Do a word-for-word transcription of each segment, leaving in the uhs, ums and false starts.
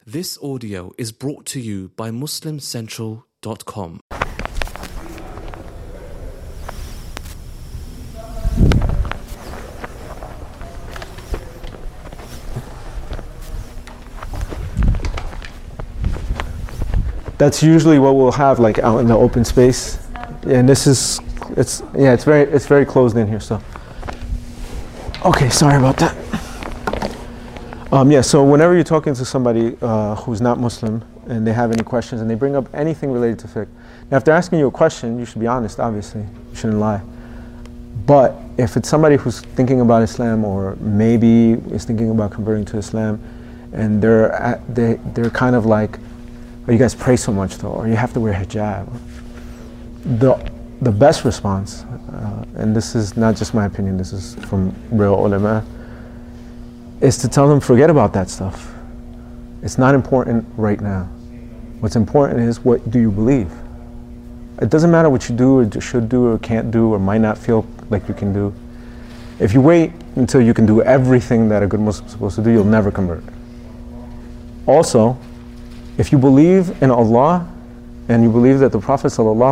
This audio is brought to you by Muslim Central dot com. That's usually what we'll have, like out in the open space. And this is, it's yeah, it's very, it's very closed in here. So, okay, sorry about that. Um, yeah, so whenever you're talking to somebody uh, who's not Muslim and they have any questions and they bring up anything related to fiqh, now if they're asking you a question, you should be honest. Obviously, you shouldn't lie. But if it's somebody who's thinking about Islam or maybe is thinking about converting to Islam, and they're at, they they're kind of like, or you guys pray so much though, or you have to wear hijab. The the best response, uh, and this is not just my opinion, this is from real ulama, is to tell them forget about that stuff. It's not important right now. What's important is, what do you believe? It doesn't matter what you do or should do or can't do or might not feel like you can do. If you wait until you can do everything that a good Muslim is supposed to do, you'll never convert. Also, if you believe in Allah and you believe that the Prophet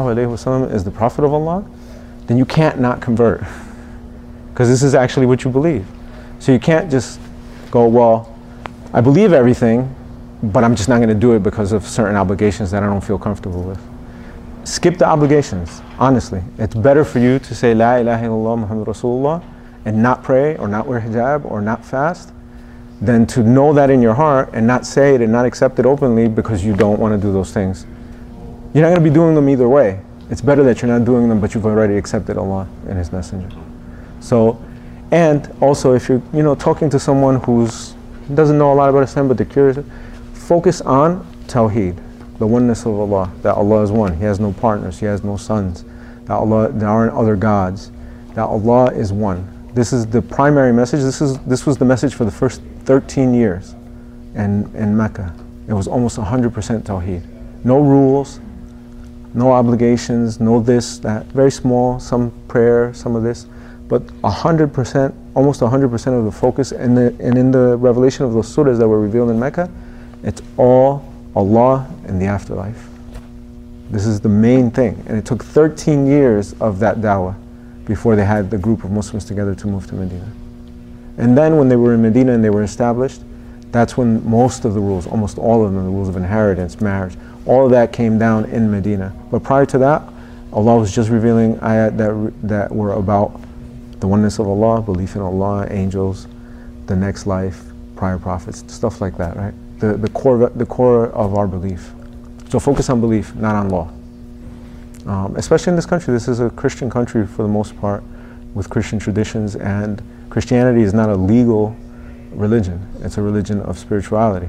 ﷺ is the Prophet of Allah, then you can't not convert, because this is actually what you believe. So you can't just go, well, I believe everything, but I'm just not going to do it because of certain obligations that I don't feel comfortable with. Skip the obligations, honestly. It's better for you to say La ilaha illallah Muhammad Rasulullah and not pray or not wear hijab or not fast, than to know that in your heart and not say it and not accept it openly because you don't want to do those things. You're not going to be doing them either way. It's better that you're not doing them, but you've already accepted Allah and His Messenger. So, and also if you're, you know, talking to someone who's doesn't know a lot about Islam but they're curious, focus on Tawheed, the oneness of Allah, that Allah is one, He has no partners, He has no sons, that Allah, there aren't other gods, that Allah is one. This is the primary message. This is this was the message for the first thirteen years in, in Mecca. It was almost one hundred percent Tawheed. No rules, no obligations, no this, that. Very small, some prayer, some of this. But one hundred percent, almost one hundred percent of the focus, and, the, and in the revelation of those surahs that were revealed in Mecca, it's all Allah and the afterlife. This is the main thing. And it took thirteen years of that dawah before they had the group of Muslims together to move to Medina. And then when they were in Medina and they were established, that's when most of the rules, almost all of them, the rules of inheritance, marriage, all of that came down in Medina. But prior to that, Allah was just revealing ayat that, that were about the oneness of Allah, belief in Allah, angels, the next life, prior prophets, stuff like that, right? The, the, core, the core of our belief. So focus on belief, not on law. Um, especially in this country, this is a Christian country for the most part, with Christian traditions, and Christianity is not a legal religion. It's a religion of spirituality.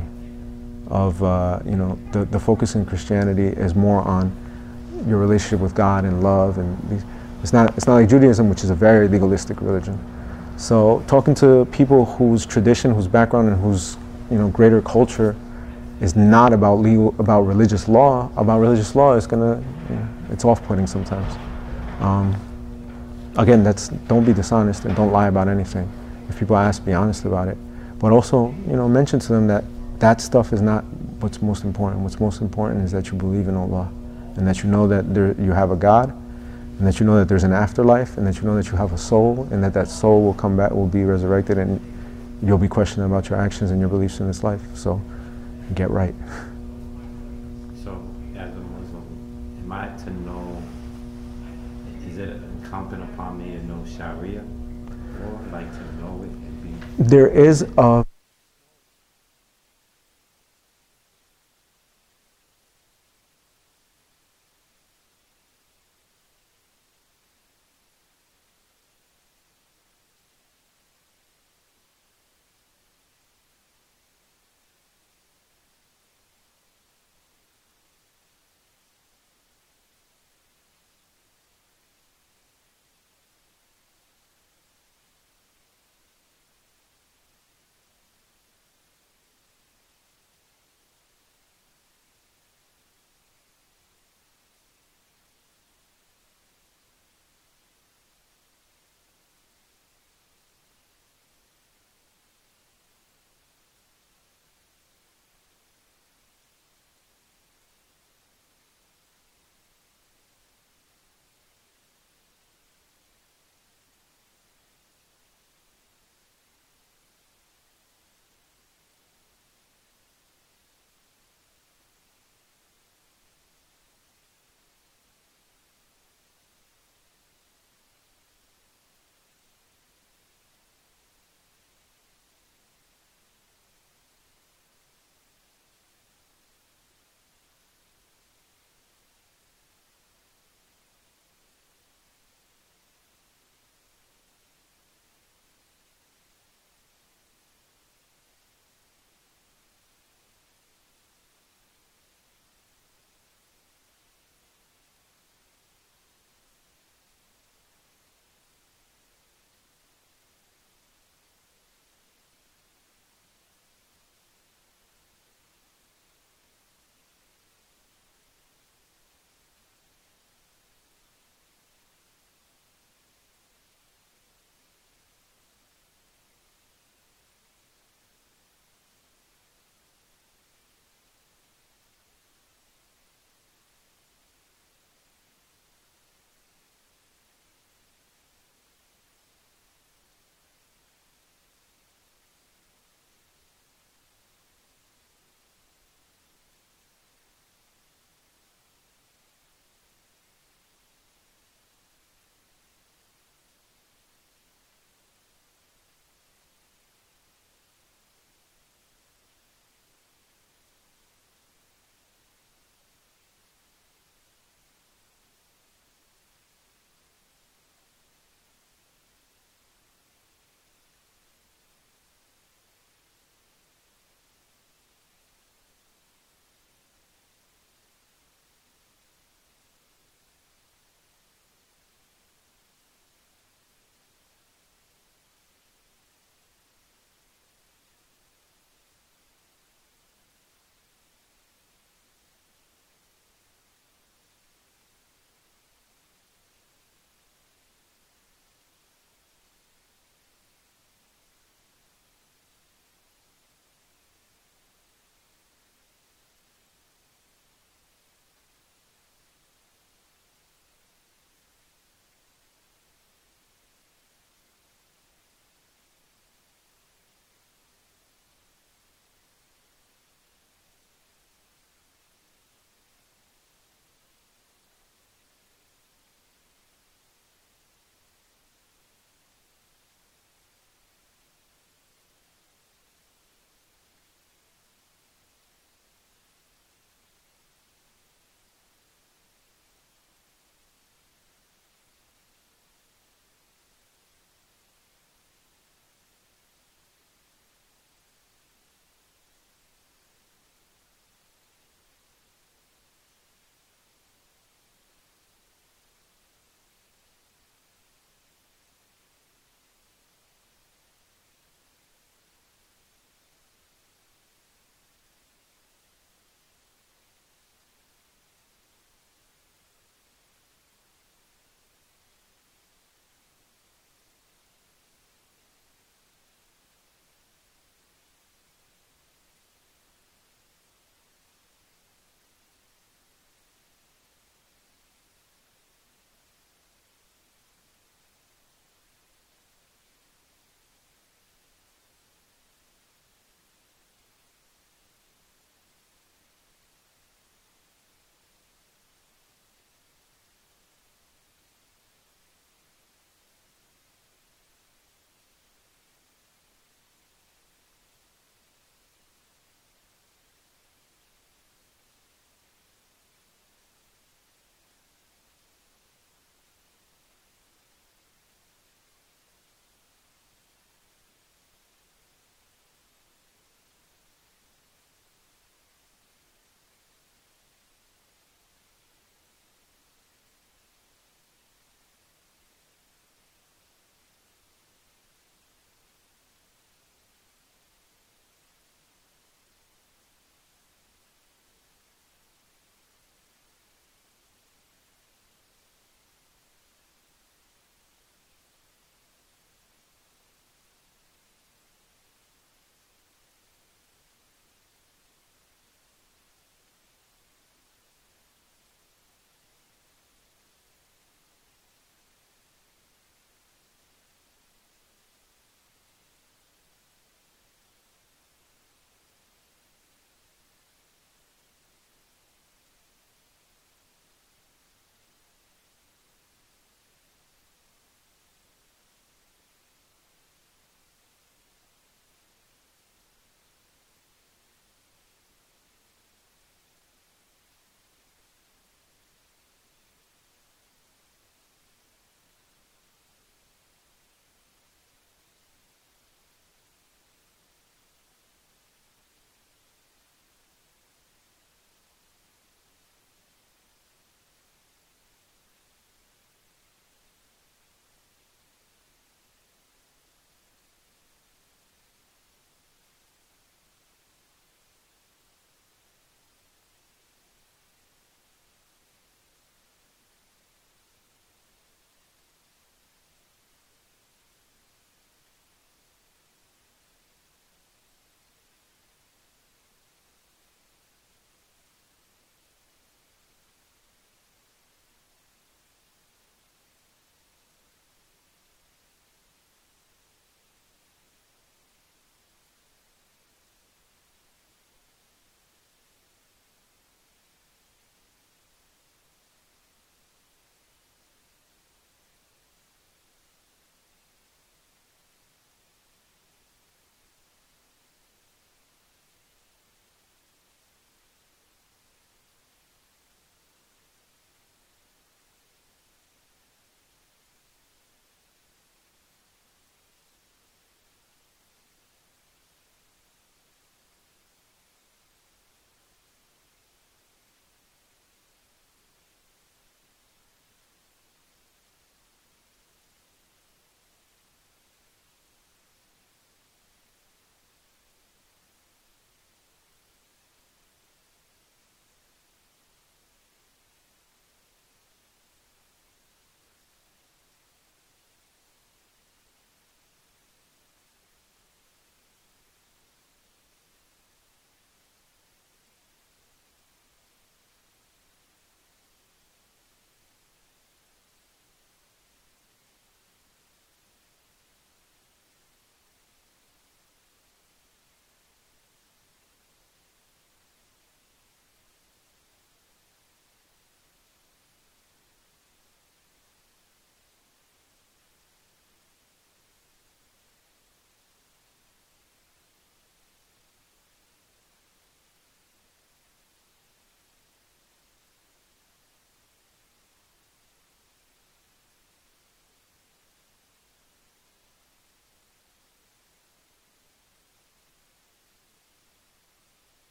Of uh, you know, the, the focus in Christianity is more on your relationship with God and love, and these, it's not it's not like Judaism, which is a very legalistic religion. So talking to people whose tradition, whose background, and whose you know greater culture is not about legal, about religious law. About religious law is gonna, you know, it's off-putting sometimes. Um, again, that's don't be dishonest and don't lie about anything. If people ask, be honest about it. But also, you know, mention to them that that stuff is not what's most important. What's most important is that you believe in Allah, and that you know that there, you have a God, and that you know that there's an afterlife, and that you know that you have a soul, and that that soul will come back, will be resurrected, and you'll be questioning about your actions and your beliefs in this life. So, get right. So, as a Muslim, am I to know, is it incumbent upon me to know Sharia, or like to know it and be? There is a